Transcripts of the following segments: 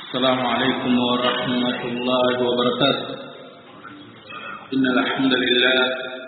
السلام عليكم ورحمة الله وبركاته. إن الحمد لله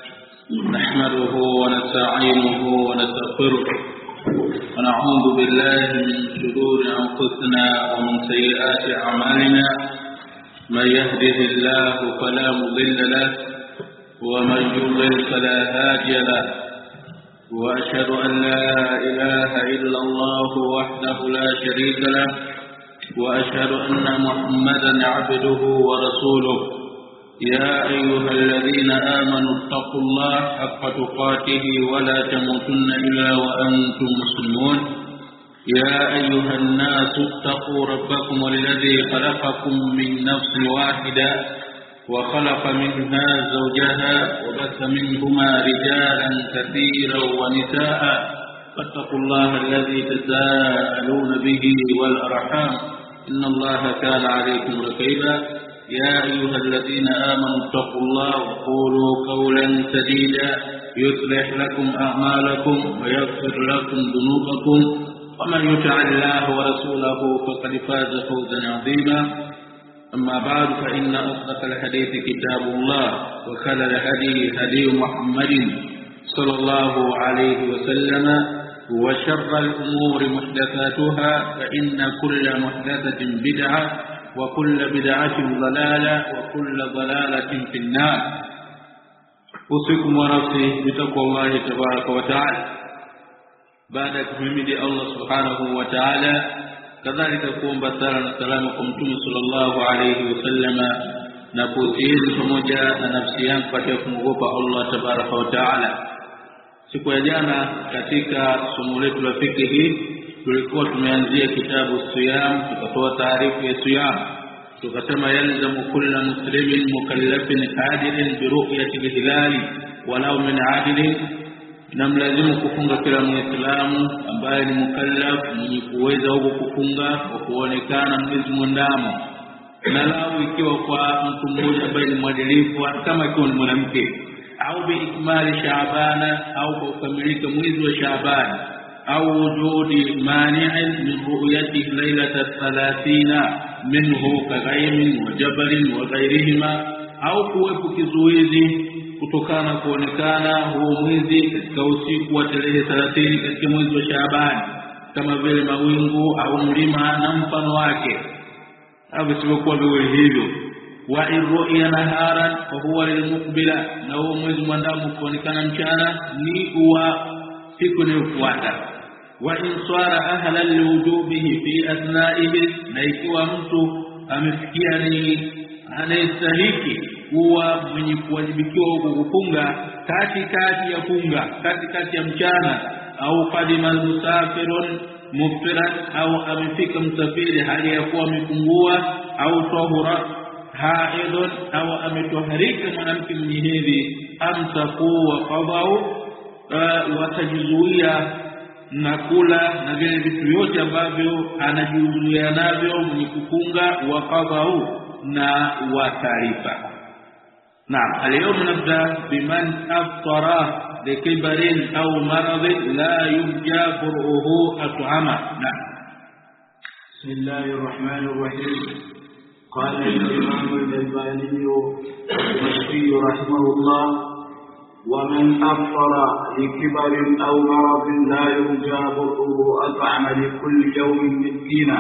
نحمده ونستعينه ونستغفره ونعوذ بالله من شرور أنفسنا ومن سيئات أعمالنا. من يهده الله فلا مضل له ومن يضلل فلا هادي له. وأشهد أن لا إله إلا الله وحده لا شريك له وأشهد أن محمدا عبده ورسوله. يا أيها الذين آمنوا اتقوا الله حق تقاته ولا تموتن إلا وأنتم مسلمون. يا أيها الناس اتقوا ربكم الذي خلقكم من نفس واحدة وخلق منها زوجها وبث منهما رجالا كثيرا ونساء. فاتقوا الله الذي تساءلون به والأرحام إن الله كان عليكم رقيبا. يا أيها الذين آمنوا اتقوا الله وقولوا قولا سديدا يصلح لكم أعمالكم ويغفر لكم ذنوبكم ومن يطع الله ورسوله فقد فاز فوزا عظيما. أما بعد فإن أصدق الحديث كتاب الله وخير الهدي هدي محمد صلى الله عليه وسلم وشر الأمور محدثاتها فإن كل محدثة بدعة وكل بدعة ضلالة وكل ضلالة في النار. أوصيكم ونفسي بتقوى الله تبارك وتعالى. بعد تحميد الله سبحانه وتعالى كذلك قوم بسالة سلامكم صلى الله عليه وسلم نقول pamoja na nafsi yangu katika kumwogopa Allah tabaraka wa taala. Siku ya jana katika somo letu la fiqh tulikuwa tumeanzia kitabu siyam, tukatoa taarifa ya siyam, tukasema yalzamu kullu muslimin mukallafin qadirin bi ru'yati al-hilal walau min 'adlin, namlazimu kufunga kila muislamu ambaye ni mukallaf mwenye kuweza huko kufunga kwa kuonekana mwezi mwandamo, na lau ikiwa kwa mtu mmoja ambaye ni mwadilifu kama ikiwa ni mwanamke, au biikmali shaabana, au kwa kukamilika mwezi wa Shaaban, au wujudi mani'in min ru'yati lailata 30 minhu kaghaymin wa jabalin wa ghayrihima, au kuwepo kizuizi kutokana kuonekana huo mwezi katika usiku wa tarehe 30 katika mwezi wa Shaaban, kama vile mawingu au mlima na mfano wake, au visivyokuwa viwili hivyo. Wa ru'ya naharan wa huwa lilmuqbila, na huo mwezi mwandamo kuonekana mchana ni wa siku inayofuata. Wa insara ahla liwujubihi fi athna'ihi, na ikiwa mtu amefikia ni anayestahiki kuwa mwenye kuwajibikiwa huko kufunga katikati ya funga, katikati ya mchana, au qadima musafirun muftiran, au amefika msafiri hali ya kuwa amefungua, au tahura haidun, au ametoharika mwanamke mwenye hedhi, amsaku wa qadau, watajizuia na kula na vile vitu vyote ambavyo anajizuia navyo mwenye kufunga, wa qadau na watarifa. نعم اليوم نبدأ بمن أفطر لكبر أو مرض لا يرجى برؤه أطعمه. نعم. بسم الله الرحمن الرحيم. قال الإمام الألباني المشفي رحمه الله: ومن أفطر لكبر أو مرض لا يرجى برؤه أطعم لكل يوم مسكينا.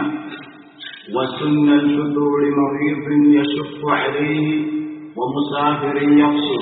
وسن الفطور لمريض يشق عليه ومسافر يقصر.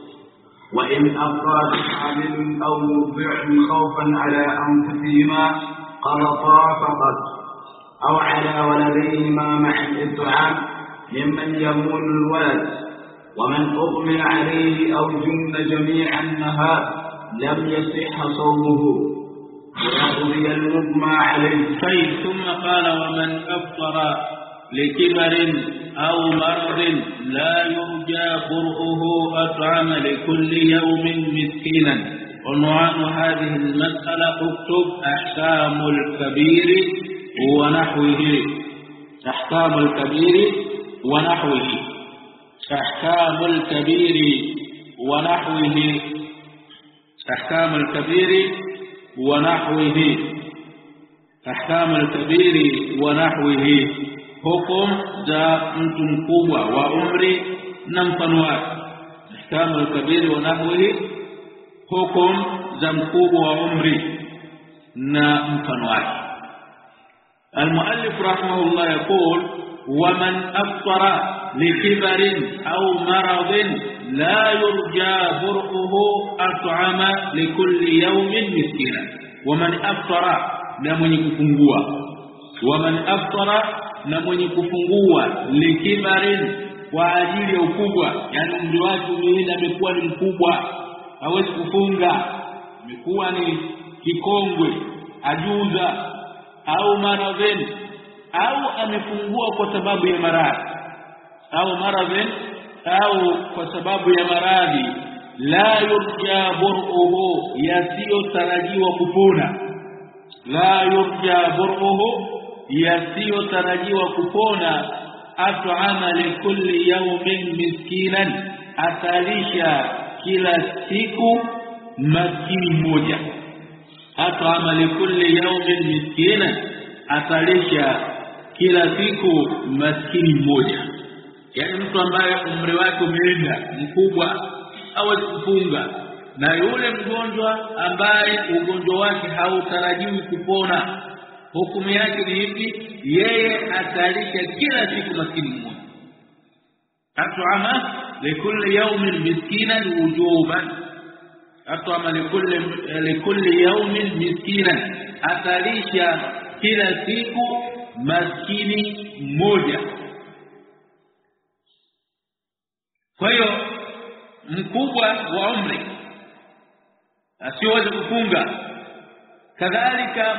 وإن أفطر حامل أو مرضع خوفا على أنفسهما قرطا فقط، أو على ولديهما مع الإطعام ممن يمون الولد. ومن أغمي عليه أو جن جميع النهار لم يصح صومه ويقضي المغمى عليه. ثم قال: ومن أفطر لكبر أو مرض لا يرجى برؤه أطعم لكل يوم مسكينا. عنوان هذه المسألة: اكتب أحكام الكبير ونحوه. أحكام الكبير ونحوه. أحكام الكبير ونحوه. أحكام الكبير ونحوه. أحكام الكبير ونحوه. hukum za mtu mkubwa wa umri na mfano wake. Ahkamu al-kabir wa nahwihi, hukum za mkubwa wa umri na mfano wake. المؤلف رحمه الله يقول: ومن أفطر لكبر أو مرض لا يرجى برؤه أطعم لكل يوم مسكينا. ومن أفطر لمن يكفنقوا، ومن أفطر لمن يكفنقوا لكبر وعجيل ukubwa, yani umri wake umeenda amekuwa ni mkubwa hawezi kufunga, amekuwa ni kikongwe ajuza, au maradhi, au amefungua kwa sababu ya maradhi, au maradhi, au kwa sababu ya maradhi, la yurja bur'uhu, yasiyotarajiwa kupona, la yurja bur'uhu, yasiyotarajiwa kupona, at'ama likulli yawmin miskinan, atalisha kila siku maskini mmoja. At'ama likulli yawmin miskinan, atalisha kila siku maskini mmoja. Yani mtu ambaye umri wake umeenda mkubwa hawezi kufunga, na yule mgonjwa ambaye ugonjwa wake hautarajiwi kupona, hukumu yake ni hivi: yeye atalisha kila siku maskini mmoja. At'ama likulli yawmin miskinan wujuban, at'ama likulli yawmin miskinan, atalisha kila siku maskini mmoja. Kwa hiyo mkubwa wa umri asiweze kufunga, kadhalika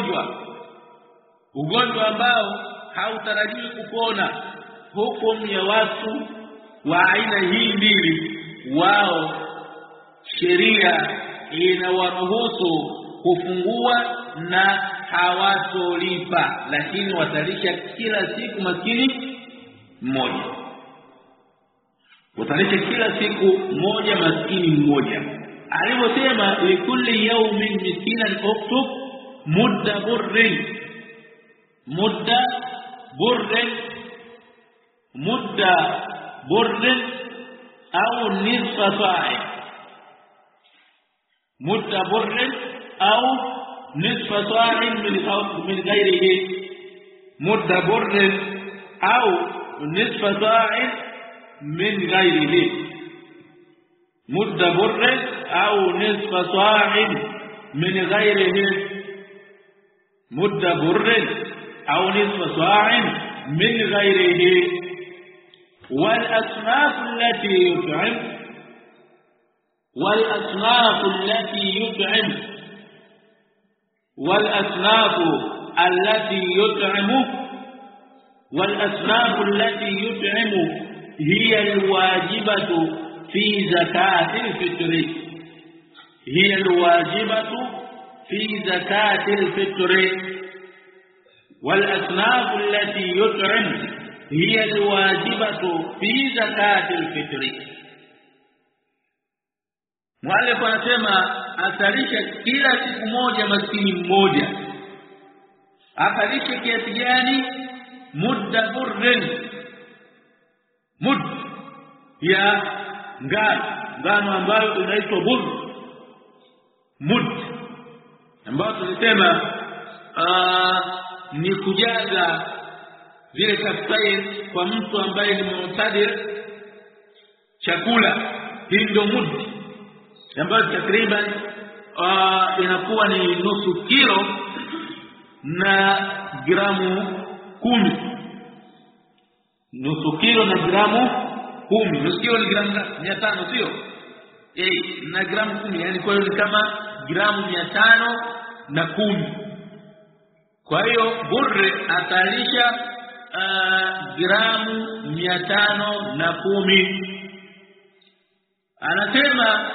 ugonjwa ambao hautarajiwi kupona, hukumu ya watu wa aina hii mbili, wao sheria inawaruhusu kufungua na hawatolipa, lakini watalisha kila siku maskini mmoja, watalisha kila siku moja maskini mmoja. Aliposema likulli yawmin miskinan uktub mudda burrin, mudda burrin au nisfa sa'i, mudda burrin au nisfa sa'in min ghayrihi, mudda burrin au nisfa sa'in min ghayrihi, mudda burrin au nisfa sa'in min ghayrihi, mudda burrin au nisfa sa'in min ghayrihi. والأصناف التي يطعم، والأصناف التي يطعم، والأصناف التي يطعم، والأصناف التي يطعم هي الواجبة في زكاة الفطر، هي الواجبة في زكاة الفطر. والأصناف التي يطعم هي الواجبة في زكاة الفطر. Mwalifu anasema atalisha kila siku moja maskini mmoja. Atalisha kiasi gani? Mudda burrin, mud ya ngano ambayo inaitwa burr, mud ambayo tulisema ni kujaza vile kaftaini kwa mtu ambaye ni mu'tadir chakula. Hii ndio mudi ambayo takriban inakuwa ni nusu kilo na gramu 10, nusu kilo na gramu 10. Nusu kilo ni gramu 500, sio? Na gramu 10, yani kwa hiyo ni kama gramu 510. Kwa hiyo burri atalisha gramu 510. Anasema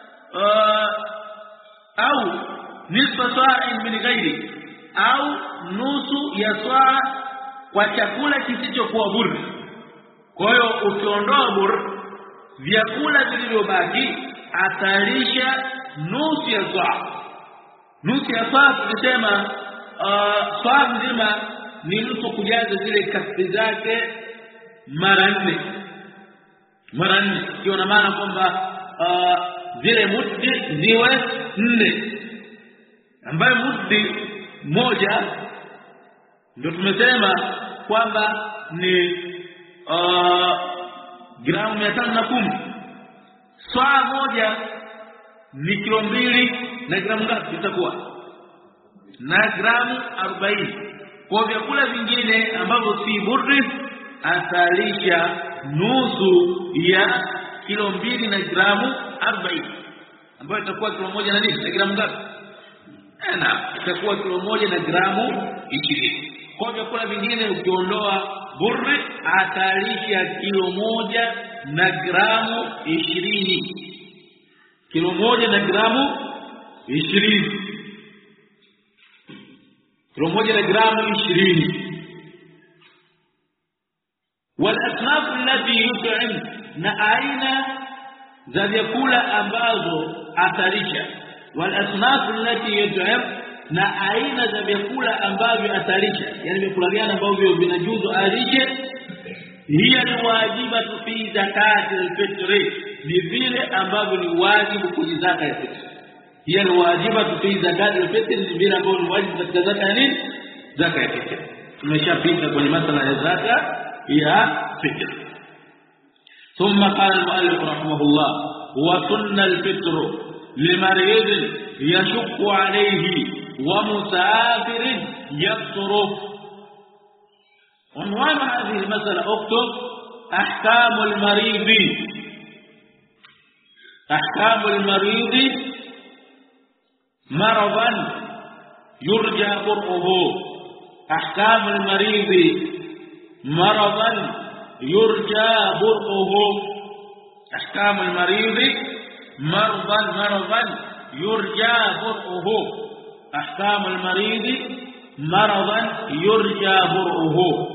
au nisfa sa'in min ghairi, au nusu ya saa kwa chakula kisichokuwa burri. Kwa hiyo ukiondoa burri, vyakula vilivyobaki atalisha nusu ya saa. Nusu ya saa tunasema saa nzima ni mtu kujaza zile kasti zake mara 4 hiyo ina maana kwamba zile muddi ziwe 4 ambayo muddi moja ndio tumesema kwamba ni gramu 510. Saa moja ni kilo 2 na gramu ngapi itakuwa? Na gramu 40. Kwa vyakula vingine ambavyo si burri atalisha nusu ya kilo 2 na gramu 40, ambayo itakuwa kilo 1 na nini na gramu ngapi? Itakuwa kilo 1 na gramu 20. Kwa vyakula vingine ukiondoa burri atalisha kilo 1 na gramu 20. Kilo 1 na gramu 20. Kilo 1 na gramu 20. والأصناف التي يطعم na aina za vyakula ambazo atalisha. والأصناف التي يطعم na aina za vyakula ambavyo atalisha, yani vyakula gani ambavyo vinajuzu alishe. Hiya ni wajibatu fi zakati al-fitr, ni vile ambavyo ni wajibu kwenye zaka ya fitr. Hiya ni wajibatu fi zakati al-fitr, ni vile ambavyo ni wajibu katika zaka ya nini? Zaka ya fitr. Tumeshapita kwenye masala ya zaka ya fitr. ثم قال المؤلف رحمه الله: وسن الفطر لمريض يشق عليه ومسافر يفطر. عنوان هذه المسألة اكتب: أحكام المريض. أحكام المريض مرضا يرجى برؤه. أحكام المريض مرضا يرجى برؤه. أحكام المريض مرضا يرجى برؤه. أحكام المريض مرضا يرجى برؤه.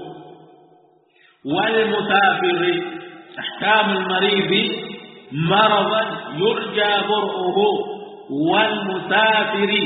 والمسافر أحكام المريض مرضا يرجى برؤه. والمسافر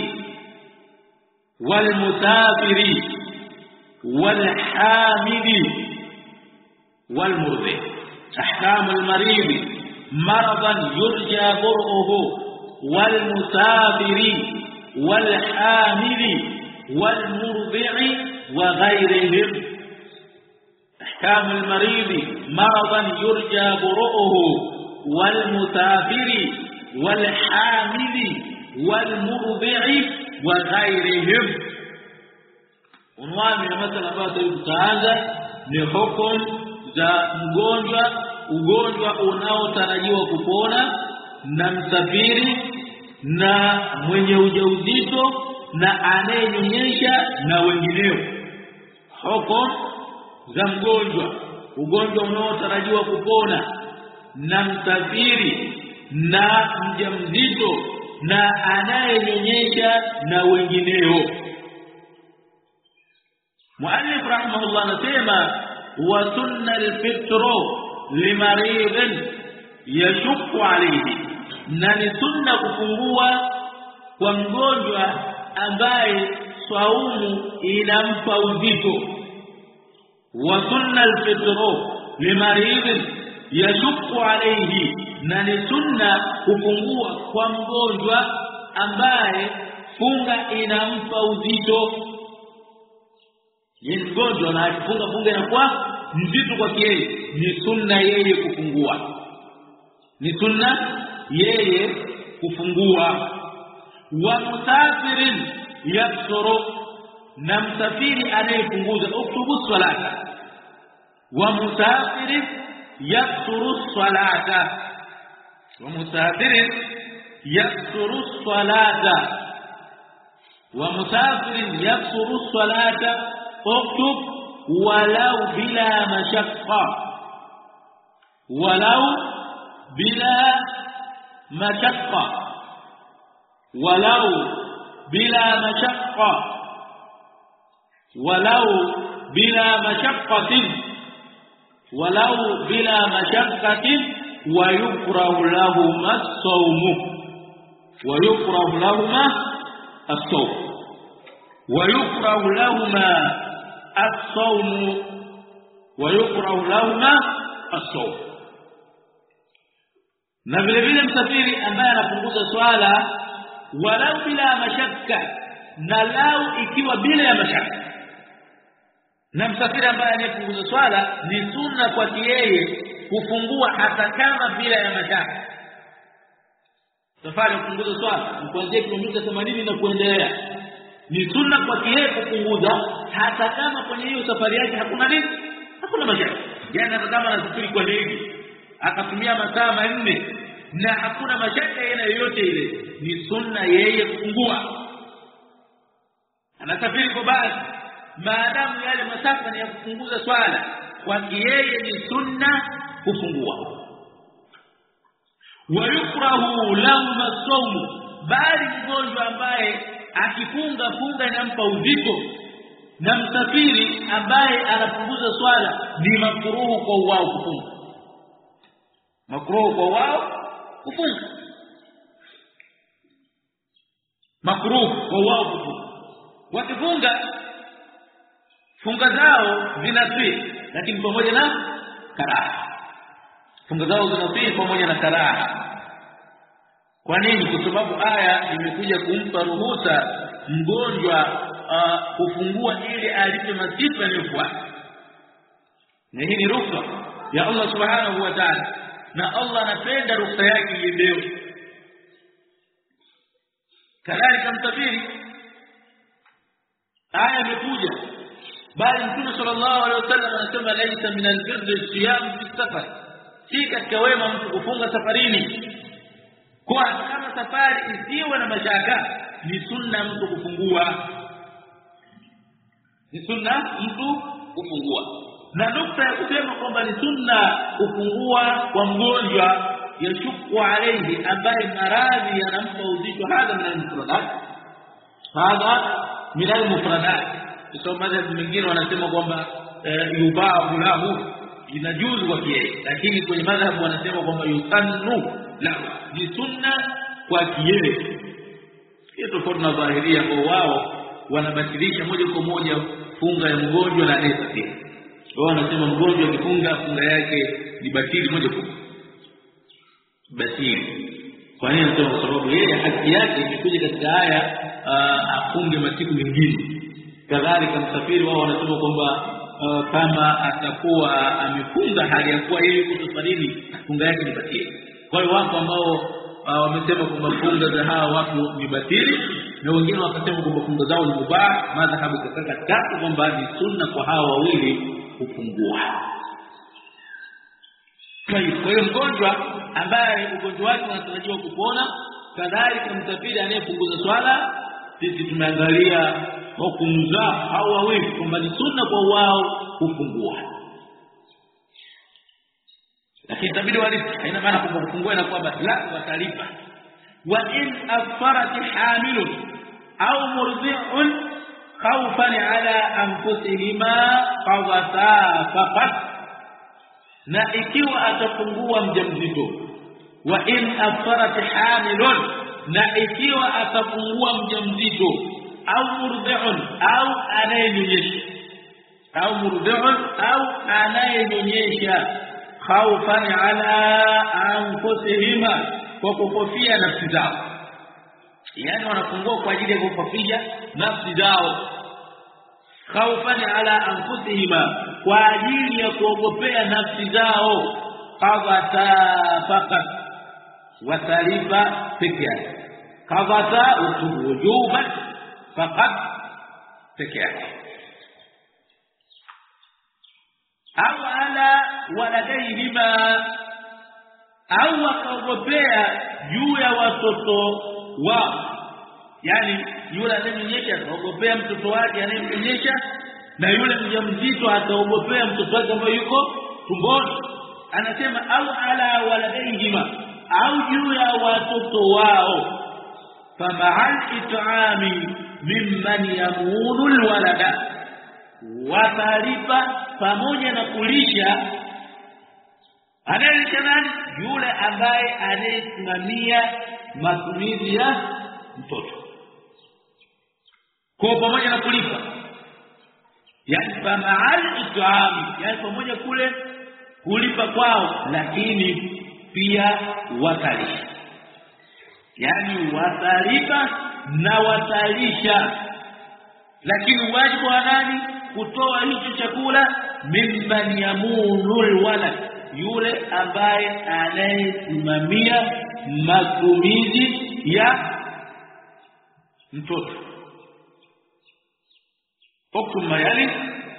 والحامل والمرضع. أحكام المريض مرضا يرجى برؤه. والمسافر والحامل والمرضع وغيرهم. أحكام المريض مرضا يرجى برؤه. والمسافر والحامل والمرضع وغيرهم. Unwani na masala ambayo tutaanza ni hukumu za ugonjwa unaotarajiwa kupona, na msafiri, na mwenye ujauzito, na anayenyonyesha na wengineo. Hukumu za ugonjwa unaotarajiwa kupona, na msafiri, na mjamzito, na anayenyonyesha na wengineo. Muallif rahimahullah anasema: wa sunna al-fitr limaridin yashukku alayhi, na ni sunna kufungua kwa mgonjwa ambaye saumu inampa uzito. Wa sunna al-fitr limaridin yashukku alayhi, na ni sunna kufungua kwa mgonjwa ambaye funga inampa uzito. Yeye mgonjwa na akifunga inakuwa mzito kwa yeye, ni sunna yeye kufungua. Ni sunna yeye kufungua. Wa musafirin yafsuru, na msafiri anayepunguza. Uktubu salata. Wa musafirin yafsuru salata. Wa musafirin yafsuru salata. Wa musafirin yafsuru salata. اكتب ولو بلا مشقة. ولو بلا مشقة. ولو بلا مشقة. ولو بلا مشقة. ولو بلا مشقة. ويكره لهما الصوم. ويكره لهما الصوم. ويكره لهما as-sawm wa yukrahu lahuma as-sawm. Na vile vile msafiri ambaye anapunguza swala walau bila mashaka, na lau ikiwa bila ya mashaka. Na msafiri ambaye anapunguza swala ni sunna kwa yeye kufungua hata kama bila ya mashaka. Safari kupunguza swala kuanzia kilomita 80 na kuendelea, ni sunna kwa yeye kupunguza hata kama kwenye hiyo safari yake hakuna nini, hakuna mashaka. Yani hata kama anasafiri kwa ndege akatumia masaa 4 na hakuna mashaka yoyote ile, ni sunna yeye kufungua. Anasafiri kwa basi, maadamu yale masafa ni ya kupunguza swala, kwa yeye ni sunna kufungua. Wa yukrahu lahu as-sawm, bali mgonjwa ambaye akifunga funga inampa uzito, na msafiri ambaye anapunguza swala ni makruhu kwa wao kufunga. Makruhu kwa wao kufunga, makruhu kwa wao kufunga. Wakifunga funga zao zinaswi, lakini pamoja na karaha. Funga zao zinaswi pamoja na karaha. Kwa nini? Kwa sababu aya imekuja kumpa ruhusa mgonjwa kufungua ili alipe masifa yaliyofuata. Na hii ni ruhusa ya Allah Subhanahu wa Ta'ala, na Allah anapenda ruhusa yake iendewe. Kadhalika msafiri, aya imekuja bali Mtume sallallahu alaihi wasallam anasema laisa min al-birri siyam fi safar, si katika wema mtu kufunga safarini. Kwa kama safari isiwe na mashaka, ni sunna mtu kufungua, ni sunna mtu kufungua. Na nukta ya kusema kwamba ni sunna kufungua kwa mgonjwa yashuku alayhi, ambaye maradhi yanampa uzito, hadha min al-mufradat, hadha min al-mufradat. Kwa madhhabu mengine wanasema kwamba yubahu lahu, inajuzu kwa yeye, lakini kwenye madhhabu wanasema kwamba yusannu lahu, ni sunna kwa yeye. Hiyo tofauti na dhahiria, kwa wao wanabatilisha moja kwa moja funga ya mgonjwa na anayesafiri. Wao wanasema mgonjwa akifunga funga yake ni batili moja kwa moja, batili. Kwa nini? Kwa sababu yeye haki yake imekuja katika aya afunge masiku mengine. Kadhalika msafiri, wao wanasema kwamba kama atakuwa amefunga hali ya kuwa yeye yuko safarini, funga yake ni batili. Kwa hiyo watu ambao wamesema kwamba funga za hawa watu ni batili, na wengine wakasema kwamba funga zao ni mubah, madhhabu katika kwamba ni sunna kwa hawa wawili kufungua. Kwa hiyo mgonjwa ambaye ugonjwa wake unatarajiwa kupona, kadhalika msafiri anayepunguza swala, sisi tumeangalia hukumu za hao wawili kwamba ni sunna kwa wao kufungua. Lakini tabidi walipe, haina maana kwamba kufungua inakuwa basi, la, watalipa. Wa in afarat hamilun au murdi'un khawfan ala anfusihima fawata faqat, na ikiwa atafungua mjamzito. Wa in afarat hamilun, na ikiwa atafungua mjamzito, au murdi'un, au anayenyonyesha, au murdi'un, au anayenyonyesha, khawfan ala anfusihima, kwa kukofia nafsi zao. Yani wanafungua kwa ajili ya kukofia nafsi zao. Khawfan ala anfusihima, kwa ajili ya kuogopea nafsi zao. Qadata faqat, watalipa peke yake. Qadata wujuban faqat peke yake. Au ala waladayhima, au wakaogopea juu ya watoto wao. Yani yule anayenyonyesha ataogopea mtoto wake anayemnyonyesha, na yule mjamzito ataogopea mtoto wake ambaye yuko tumboni. Anasema au ala waladayhima, au juu ya watoto wao. Fama'al it'ami mimman yamunu alwalada, watalipa pamoja na kulisha. Anayelisha nani? Yule ambaye anayesimamia matumizi ya mtoto, kwa pamoja na kulipa. yani fama'al it'ami, yani pamoja kule kulipa kwao, lakini pia watalisha, yani watalipa na watalisha, lakini wajibu wa nani kutoa hicho chakula? Mimman yamunul walad, yule ambaye anayesimamia matumizi ya mtoto. حكم ما يلي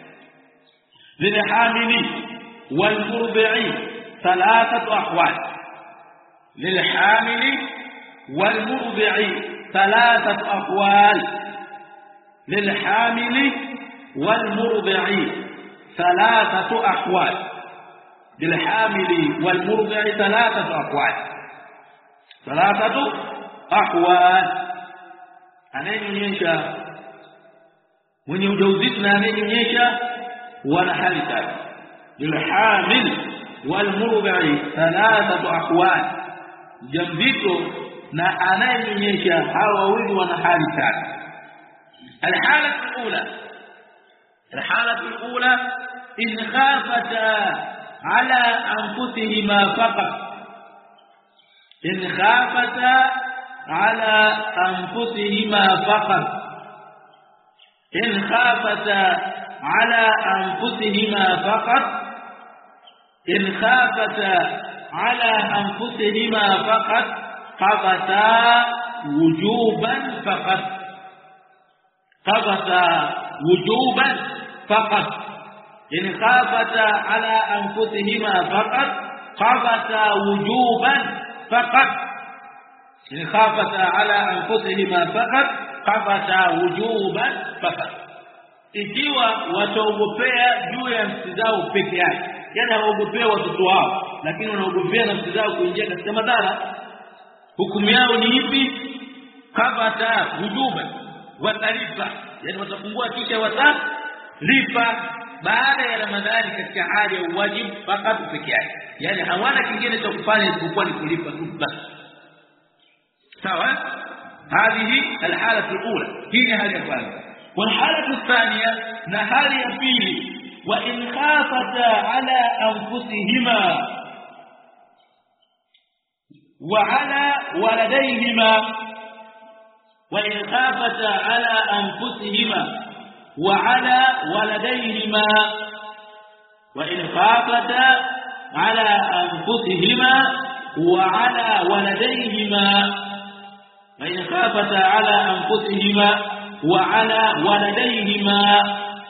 للحامل والمرضع 3 أحوال. للحامل والمرضع 3 أحوال. للحامل والمرضع 3 أحوال. للحامل والمرضع 3 أحوال. 3 أحوال. anayenyonyesha, mwenye ujauzito na anayenyonyesha wana hali tatu. Lilhamil walmurdi 3 ahwal, mjamzito na anayenyonyesha hawa wawili wana hali tatu. الحالة الأولى إن خافتا على أنفسهما فقط. إن خافتا على أنفسهما فقط. إن خافتا على أنفسهما فقط. إن خافتا على أنفسهما فقط قضتا وجوبا فقط. قضتا وجوبا فقط. إن خافتا على أنفسهما فقط قضتا وجوبا فقط. إن خافتا على أنفسهما فقط قضتا وجوبا فقط. ikiwa wataogopea juu ya nafsi zao peke yake, yani hawaogopea watoto wao, lakini wanaogopea nafsi zao kuingia katika madhara, hukumu yao ni ipi? Qadata wujuban, watalipa, yani watafungua kisha watalipa baada ya Ramadhani katika hali ya wajibu fakat peke yake, yani hawana kingine cha kufanya isipokuwa ni kulipa tu basi. sawa? هذه الحالة الأولى، هي هذه الحالة. والحالة الثانية نهار يفيل وإن خافتا على أنفسهما وعلى ولديهما. وإن خافتا على أنفسهما وعلى ولديهما. وإن خافتا على أنفسهما وعلى ولديهما. وإن خافتا على أنفسهما وعلى ولديهما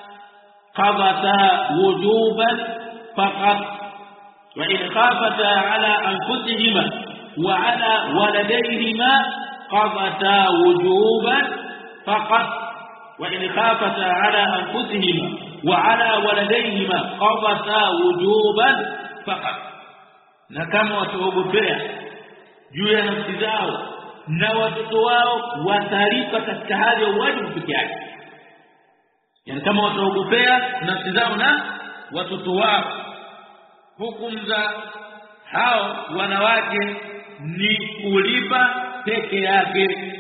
قضتا وجوبا فقط. وإن خافتا على أنفسهما وعلى ولديهما قضتا وجوبا فقط. وإن خافتا على أنفسهما وعلى ولديهما قضتا وجوبا فقط. na kama wataogopea juu ya nafsi zao na watoto wao watalipa katika hali ya wajibu peke yake, yani kama wataogopea nafsi zao na watoto wao, hukumu za hao wanawake ni kulipa peke yake.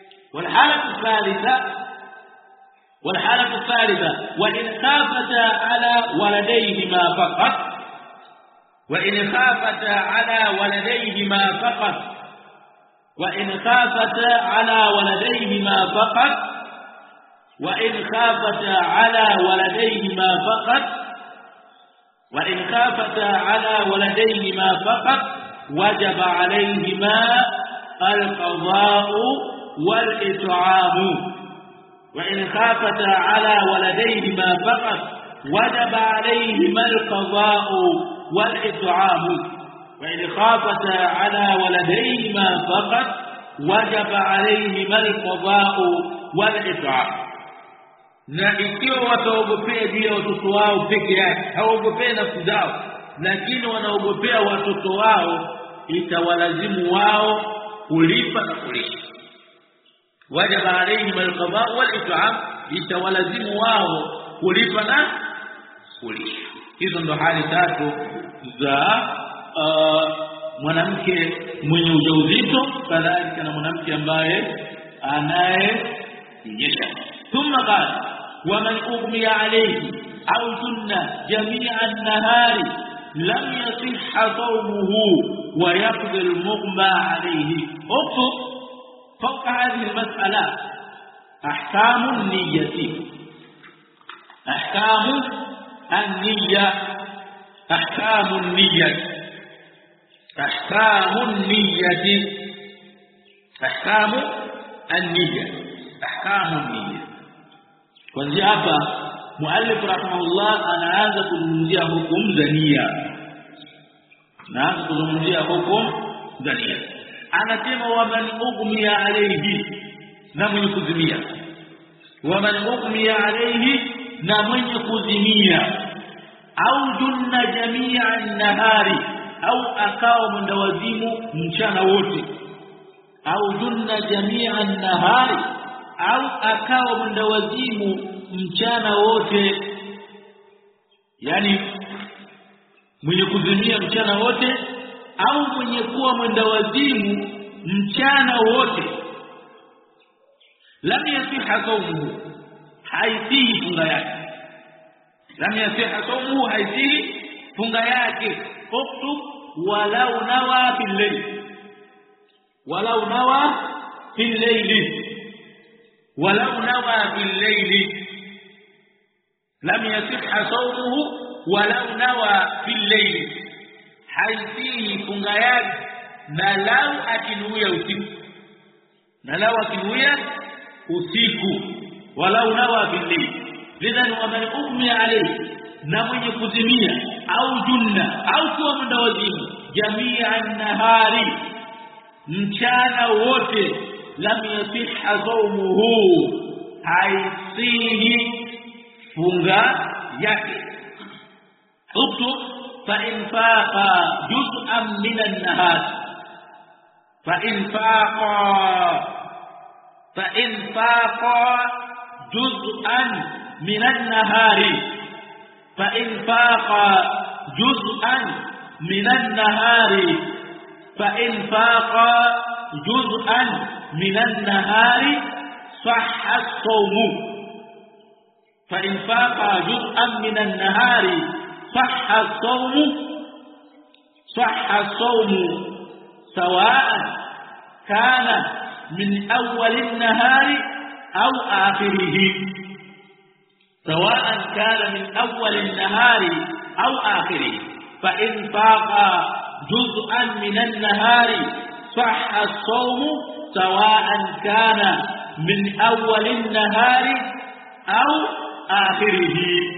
والحالة الثالثة وإن خافتا على ولديهما فقط. وإن خافتا على ولديهما فقط. وإن خافتا على ولديهما فقط. وإن خافتا على ولديهما فقط. وإن خافتا على ولديهما فقط وجب عليهما القضاء والإطعام. وإن خافتا على ولديهما فقط وجب عليهما القضاء والإطعام. وإن خافتا على ولديهما فقط وجب عليهما القضاء والإطعام. na ikiwa wataogopea juu ya watoto wao peke yake, hawaogopea nafsi zao, lakini wanaogopea watoto wao, itawalazimu wao kulipa na kulisha. wajaba alayhim alqada wal-it'am, itawalazimu wao kulipa na kulisha. Hizo ndo hali tatu za mwanamke mwenye ujauzito, kadhalika na mwanamke ambaye anayenyesha. Thumma qala, ومن أغمي عليه أو جن جميع النهار لم يصح صومه ويقضي المغمى عليه. اكتب فوق هذه المسألة أحكام النية. أحكام النية. أحكام النية. أحكام النية. أحكام النية. أحكام النية. kuanzia hapa muallif rahimahullah anaanza kuzungumzia hukumu za nia. Anaanza kuzungumzia hukumu za nia. Anasema waman ughmiya alayhi, na mwenye kuzimia. Waman ughmiya alayhi, na mwenye kuzimia. Au junna jamia an-nahari, au akawa mwendawazimu mchana wote. Au junna jamia an-nahari, au akawa mwendawazimu mchana wote. Yani mwenye kuzimia mchana wote au mwenye kuwa mwendawazimu mchana wote. Lam yasiha sawmuhu, haisihi funga yake. Lam yasiha sawmuhu, haisihi funga yake. Uktub walau nawa bil layl. Walau nawa bil layl. ولو نوى بالليل لم يصح صومه ولو نوى بالليل. haisihi funga yake na lau akinuia usiku. Na lau akinuia usiku. walau nawa billayl. lidhan waman ughmiya alayhi, na mwenye kuzimia au junna au kuwa mwendawazimu jami'an nahari, mchana wote, lam yasihha sawmuhu, haisihi funga yake. Uktub fa in faqa juz'an min an-nahar. Fa in faqa juz'an min an-nahari. Fa in faqa juz'an min an-nahari. Fa in faqa juz'an من النهار صح الصوم. فإن فاق جزءا من النهار صح الصوم. صح الصوم سواء كان من أول النهار أو آخره. سواء كان من أول النهار أو آخره. فإن فاق جزءا من النهار صح الصوم سواء كان من أول النهار أو آخره.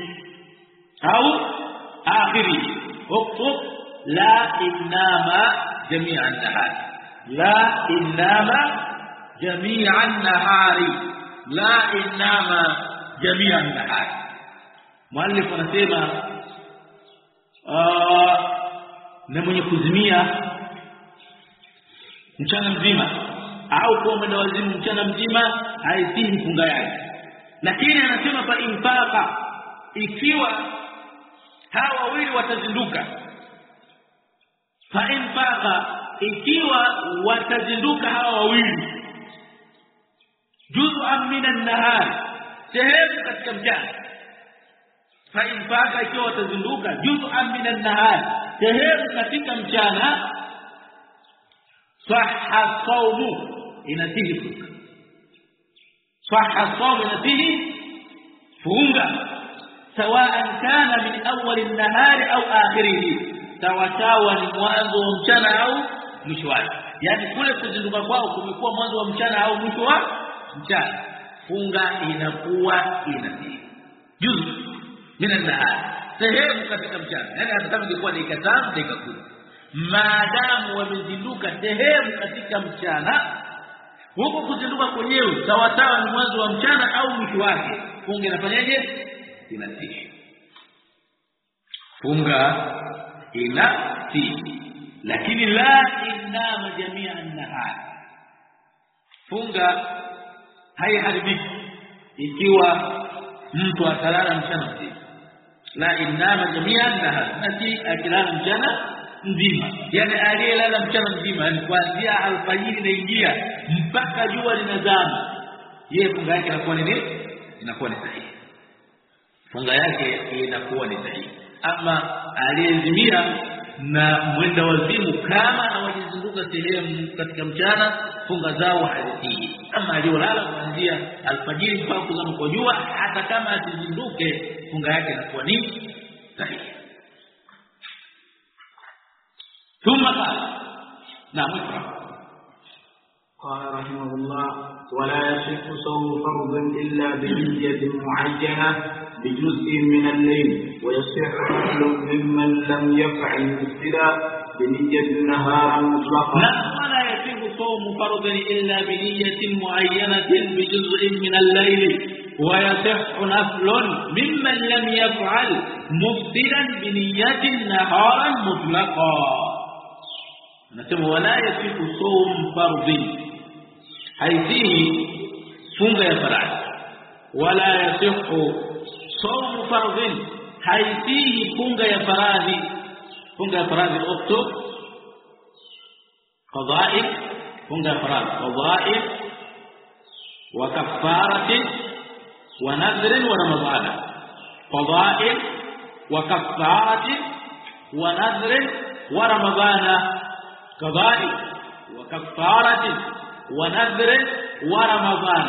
اكتب لا إنما جميع النهار. لا إنما جميع النهار. لا إنما جميع النهار. مؤلف anasema na mwenye kuzimia mchana mzima au kwa mwendawazimu mchana mzima haisihi funga yake. Lakini anasema fa infaqa, ikiwa hawa wawili watazinduka. Fa infaqa, ikiwa watazinduka hawa wawili juz'an min an-nahar, sehemu katika mchana. Fa infaqa, ikiwa watazinduka juz'an min an-nahar, sehemu katika mchana, sahha sawmu, inasihi funga. Sahha sawmu, inasihi funga. Sawa'an kana min awwal an-nahari au akhirih, sawasawa ni mwanzo wa mchana au mwisho wake. Yani kule kuzinduka kwao kumekuwa mwanzo wa mchana au mwisho wa mchana, funga inakuwa inasihi. Juzu min an-nahar, sehemu katika mchana. Yani hata kama ingekuwa dakika 5 dakika 10, maadamu wamezinduka sehemu katika mchana, huko kuzinduka kwenyewe sawasawa ni mwanzo wa mchana au mwisho wake, funga inafanyaje? Inasihi. Funga inasihi. Lakini la inama jamia an-nahar, funga haiharibiki ikiwa mtu atalala mchana mzima. La inama jamia an-nahar, nasi akilala mchana mzima, yani aliyelala mchana mzima, yani kuanzia alfajiri inaingia mpaka jua linazama, yeye funga yake inakuwa ni nini? Inakuwa ni sahihi. funga yake inakuwa ni sahihi. Ama aliyezimia na mwenda wazimu kama hawajizunguka sehemu katika mchana, funga zao hazitii. Ama aliyolala kuanzia alfajiri mpaka kuzama kwa jua, hata kama asizinduke, funga yake inakuwa ni sahihi. ثم قال نعم قال رحمه الله: ولا يصح صوم فرض إلا بنية معينة بجزء من الليل، ويصح كل ممن لم يفعل مثلا بنية النهار مطلقا. ولا يصح صوم فرض إلا بنية معينة بجزء من الليل، ويصح نفل ممن لم يفعل مفطرا بنية نهارا مطلقا. نسمى ولا يصح صوم فرض، haisihi funga ya faradhi. Wala yasihu sawm fardhin, haisihi funga ya faradhi. Funga ya faradhi uktub qada'i, funga ya faradhi qada'i wa kafarati wa nadhr wa ramadhan. Qada'i wa kafarati wa nadhr wa ramadhan. Qada'i wa kafarati ونذر ورمضان.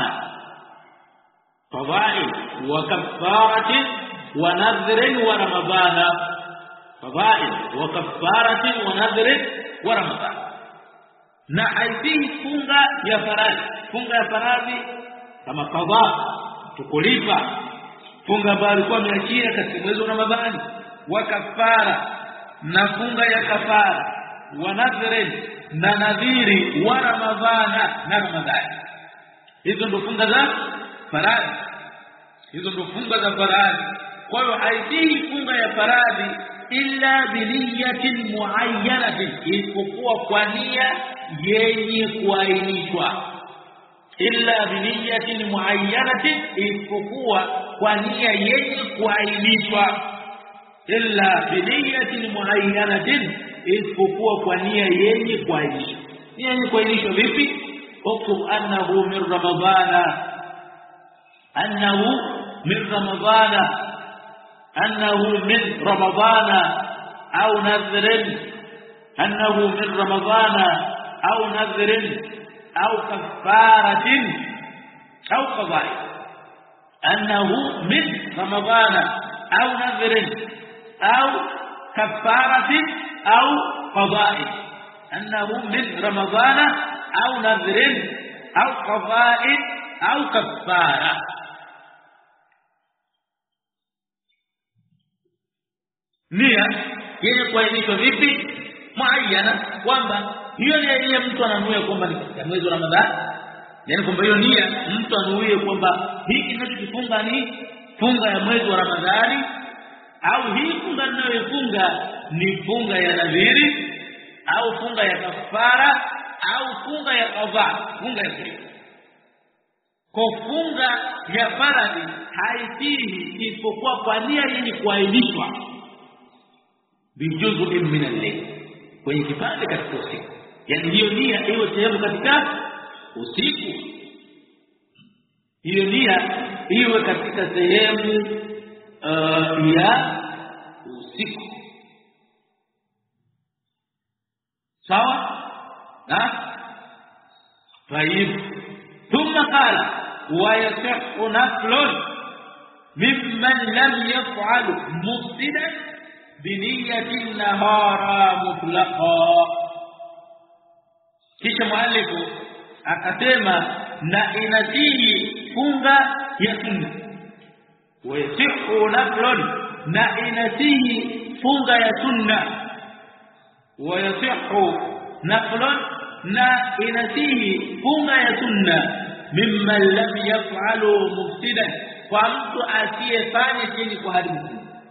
فضائل وكفارة ونذر ورمضان. فضائل وكفارة ونذر ورمضان. na haisihi funga ya faradhi. Funga ya faradhi kama qadha, tukulipa funga ambayo alikuwa ameachia katika mwezi wa Ramadhani, wa kafara na funga ya kafara, wa nadhri na nadhiri, wa ramadhana na ramadhani. Hizo ndo funga za faradhi. Hizo ndo funga za faradhi. Kwa hiyo haisihi funga ya faradhi illa biniyatin muayyanatin, isipokuwa kwa nia yenye kuainishwa. Illa biniyatin muayyanatin, isipokuwa kwa nia yenye kuainishwa. Illa biniyatin muayyanatin, isipokuwa kwa nia yenye kuainishwa. Nia yenye kuainishwa vipi? Uktub annahu min ramadhana, annahu min ramadhana, annahu min ramadhana au nadhrin, annahu min ramadhana au nadhrin au kafaratin au qada'i. Annahu min ramadhana au nadhrin au kafaratin au qada'i. Annahu min ramadhana au nadhrin au qada'i au kafara. Nia yenye kuainishwa vipi? Muayyana, kwamba hiyo nia yenye mtu ananuia kwamba ni katika mwezi wa Ramadhani, yani kwamba hiyo nia mtu anuie kwamba hiki ninachokifunga ni funga ya mwezi wa Ramadhani, au hii funga ninayoifunga ni funga ya nadhiri au funga ya kafara au funga ya qadha, funga ya kitu. Kwa funga ya faradhi haisihi isipokuwa kwa nia yenye kuainishwa bijuz'in min al-layl, kwenye kipande katika usiku. Yani hiyo nia iwe sehemu katika usiku, hiyo nia iwe katika sehemu ya usiku. Sawa? طيب. ثم قال ويصح نفل ممن لم يفعل مفسدا بنية النهار مطلقا. Kisha muallifu akasema na inasihi funga ya sunna. Wayasihu naflun, na inasihi funga ya sunna. Wayasihu naflun, na inasihi funga ya sunna mimman lam yaf'alu mufsidan, kwa mtu asiyefanya chenye kuharibu.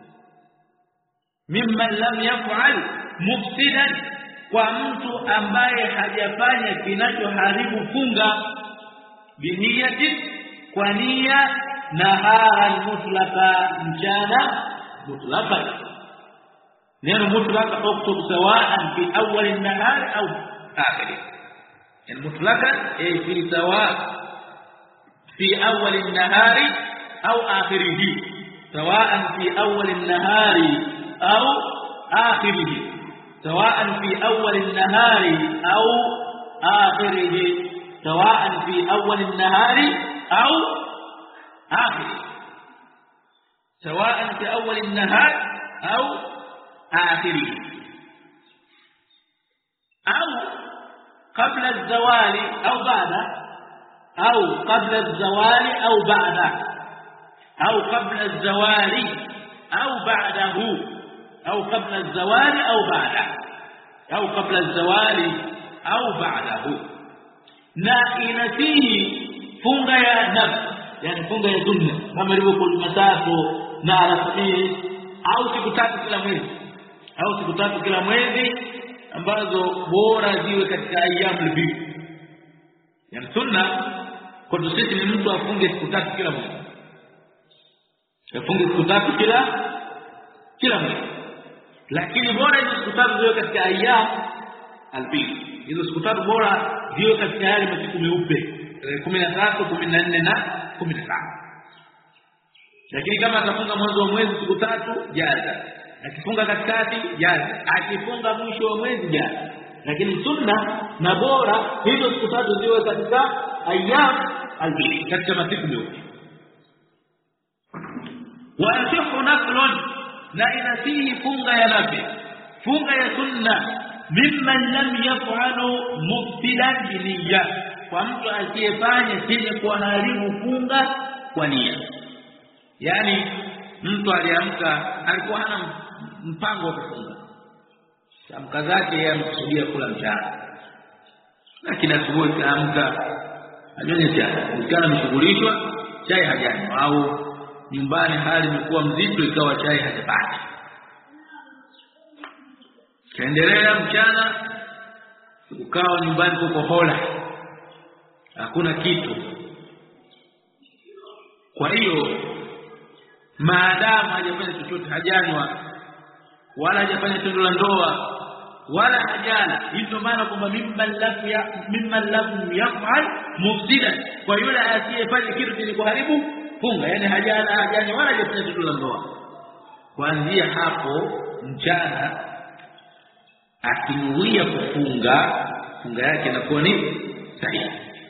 Mimman lam yaf'al mufsidan, kwa mtu ambaye hajafanya kinachoharibu funga, biniyati, kwa nia, naharan mutlaqa, mchana mutlaqa. Neno mutlaqa uktub sawa'an fi awwal an-nahar au akhirih. Yani mutlaqa fi sawa' fi awwal an-nahar au akhirih. سواء في أول النهار أو آخره سواء في أول النهار أو آخره سواء في أول النهار أو آخره سواء في أول النهار أو آخره أو قبل الزوال أو بعده أو قبل الزوال أو بعده أو قبل الزوال أو بعده أو قبل الزوال أو بعده أو قبل الزوال أو بعده na inasihi funga ya nafsi yani funga ya sunna kama ilivyokuwa Jumatatu na Alhamisi au siku tatu kila mwezi ambazo bora ziwe katika ayyamul bid yani sunna kwa sisi ni mtu afunge siku tatu kila mwezi afunge siku tatu kila mwezi lakini bora hizo siku tatu ziwe katika ayyam al-bid hizo siku tatu bora ziwe katika yale masiku meupe 13 14 na 15 lakini kama atafunga mwanzo wa mwezi siku tatu jaza akifunga katikati jaza akifunga mwisho wa mwezi jaza lakini sunna na bora hizo siku tatu ziwe katika ayyam al-bid katika masiku meupe wa yasihu naflun na inasihi funga ya nafi funga ya sunna mimman lam yaf'alu mubtilan bi niyya kwa mtu asiyefanya chenye kuharibu funga kwa nia yani mtu aliamka alikuwa hana mpango wa kufunga amka zake yeye amekusudia kula mchana lakini asubuhi kaamka anyonye chai kana mshughulishwa chai hajanywa au nyumbani hali imekuwa mzito ikawa chai hajapata kaendelea mchana ukawa nyumbani kuko hola hakuna kitu kwa hiyo maadamu hajafanya chochote hajanywa wala hajafanya tendo la ndoa wala hajala hivyo maana kwamba mimman lam yaf'al mufsidan kwa yule asiyefanya kitu chenye kuharibu funga yani hajala hajanywa wala hajafanya tendo la ndoa kuanzia hapo mchana akinuia kufunga funga yake inakuwa ni sahihi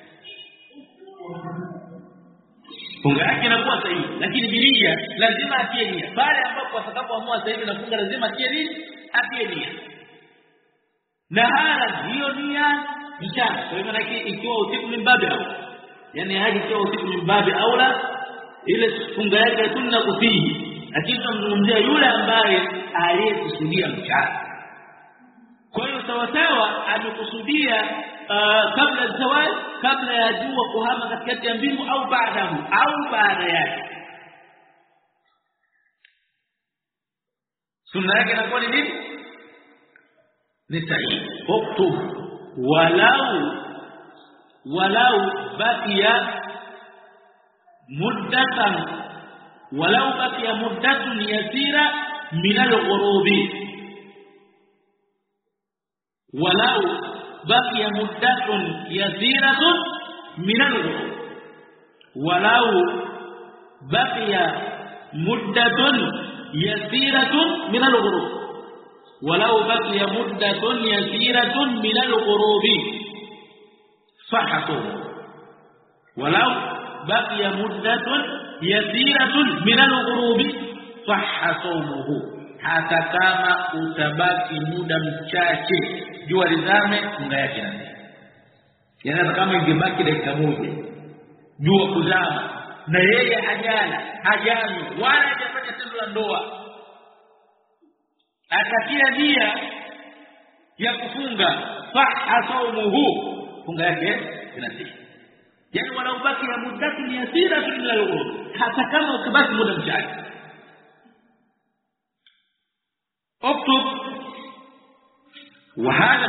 funga yake inakuwa sahihi lakini bilia lazima atie nia pale ambapo atakapoamua sasa hivi nafunga lazima atie nia na hala hiyo nia mchana kwa hivyo naki ikiwa usiku mimbabi au yani haji ikiwa usiku mimbabi aula ile funga yake sunna kufihi lakini tunamzungumzia yule ambaye aliyekusudia mchana kwa hiyo sawa amekusudia kabla zawal kabla ya jua kuhama katikati ya mbingu au baadahu au baada yake sunna yake inakuwa ni nini ni sahihi uktub walau baqiya muddatun yasira min al-ghurubi ولو بقي مدة يسيرة من الغروب ولو بقي مدة يسيرة من الغروب ولو بقي مدة يسيرة من الغروب صح صومه ولو بقي مدة يسيرة من الغروب صح صومه hata kama utabaki muda mchache jua lizame funga yake nani yani hata kama ingebaki dakika moja jua kuzama na yeye hajanywa wala hajafanya tendo la ndoa akatia nia ya kufunga fa saumuhu funga yake inasihi yani wala ubaki ya mudati yasira bila lughu hata kama ukibaki muda mchache اكتب وهذا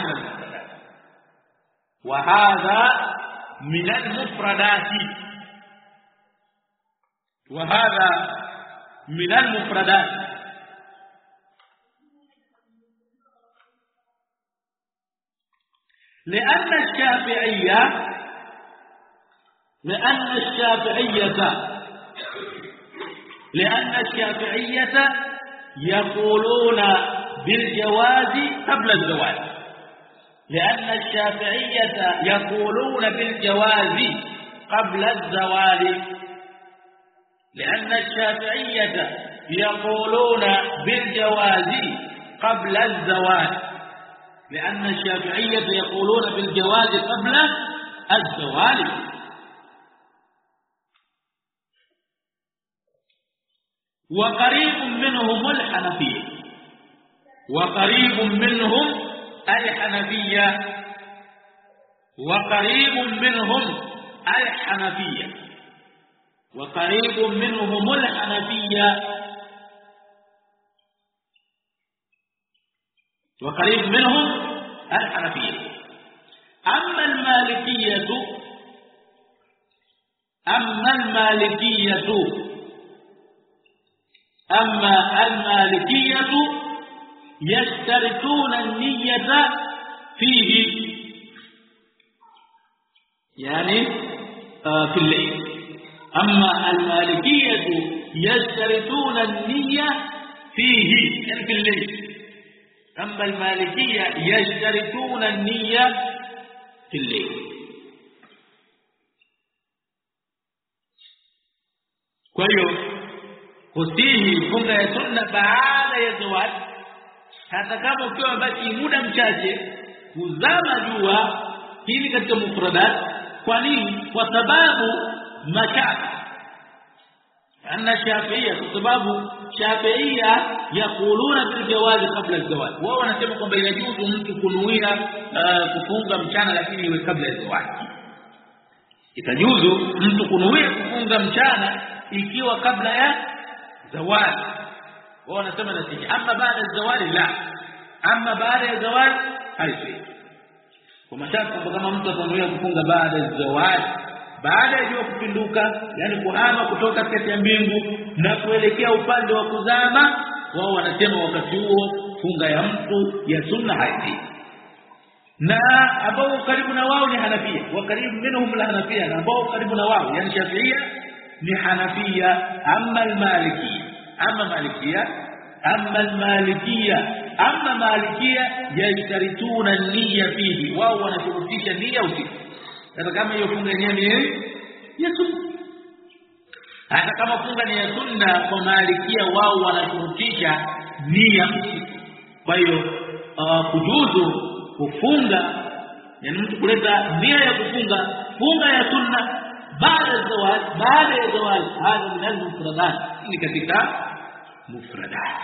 من المفردات لأن الشافعية لأن الشافعية يقولون بالجواز قبل الزواج لأن الشافعية يقولون بالجواز قبل الزوال لأن الشافعية يقولون بالجواز قبل الزواج لأن الشافعية يقولون بالجواز قبل الزوال وقريب منهم الحنفية وقريب منهم الحنفية وقريب منهم الحنفية وقريب منهم الحنفية وقريب منهم الحنفية أما المالكية يشترطون النية فيه يعني في الليل أما المالكية يشترطون النية فيه يعني في الليل أما المالكية يشترطون النية في الليل kwa hiyo kusihi funga ya sunna baada ya zawad hata kama ukiwa baki muda mchache kuzama jua hili katika mufradat kwa nini kwa sababu mashaka anna shafi'iyya kwa sababu shafi'iyya yakuluna bil jawazi kabla al-zawaj wao wanasema kwamba inajuzu mtu kunuia kufunga mchana lakini iwe kabla ya zawaj itajuzu mtu kunuia kufunga mchana ikiwa kabla ya zawaj wao wanasema nasiji amma baada ya zawaj la amma baada ya zawaj haifai kwa mashaka kama mtu atanuia kufunga baada ya zawaj baada ya jua kupinduka yani kuhama kutoka kati ya mbingu na kuelekea upande wa kuzama wao wanasema wakati huo funga ya mtu ya sunna haifai na ambao karibu na wao ni Hanafia wa karibu minhum la Hanafia na ambao karibu na wao yani Shafi'ia ni Hanafia amma Malikia yashtarituna niyya fihi wao wanashurutisha nia usiku hata kama hiyo funga yenyewe ni ya sunna hata kama funga ni ya sunna kwa Malikia wao wanashurutisha nia usiku kwa hiyo kujuzu kufunga yani mtu kuleta nia ya kufunga funga ya sunna baada ya zawaj hadi min al-mufradat ni katika mufradat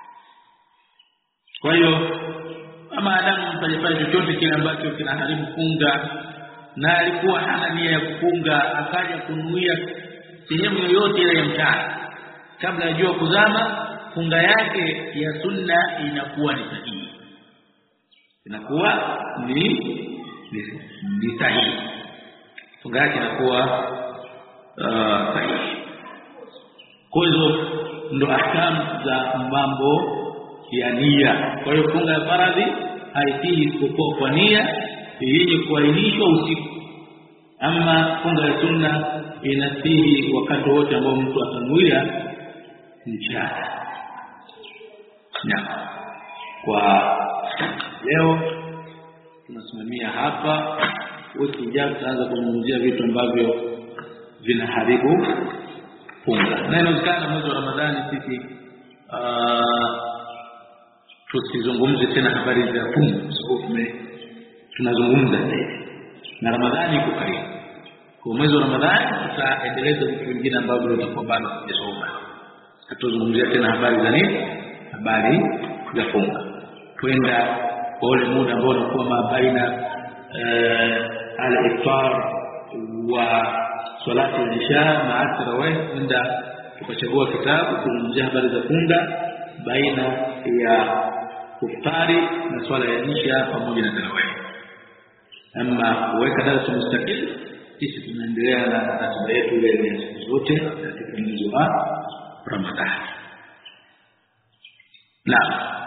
kwa hiyo kama adamu mfanye chochote kile ambacho kinaharibu funga na alikuwa hana nia ya kufunga akaja kunuia sehemu yoyote ile ya mchana kabla ya jua kuzama funga yake ya sunna inakuwa ni sahihi inakuwa ni sahihi funga yake inakuwa sahihi kwa hiyo ndo ahkamu za mambo ya nia kwa hiyo funga ya faradhi haifai isipokuwa kwa nia yenye kuainishwa usiku ama funga ya sunna inasihi wakati wote ambao mtu atanuia mchana na kwa leo tunasimamia hapa wiki ijayo tutaanza kuzungumzia vitu ambavyo vinaharibu funga na inawezekana mwezi wa Ramadhani sisi tusizungumze tena habari za funga sababu tunazungumza sasa na Ramadhani iko karibu kwa mwezi wa Ramadhani tutaendeleza vitu vingine ambavyo tutakuwa bado tunasoma tutazungumzia tena habari za nini habari za funga kwenda kwa ule muda ambao unakuwa mabaina al-iftar wa salati al-isha ma'a tarawih ndio tukachagua kitabu kuzungumzia habari za funga baina ya kufari na swala ya isha pamoja na tarawih ama kuweka darasa mustaqil sisi tunaendelea na ratiba yetu ile ya siku zote katika mwezi wa Ramadhani. Naam.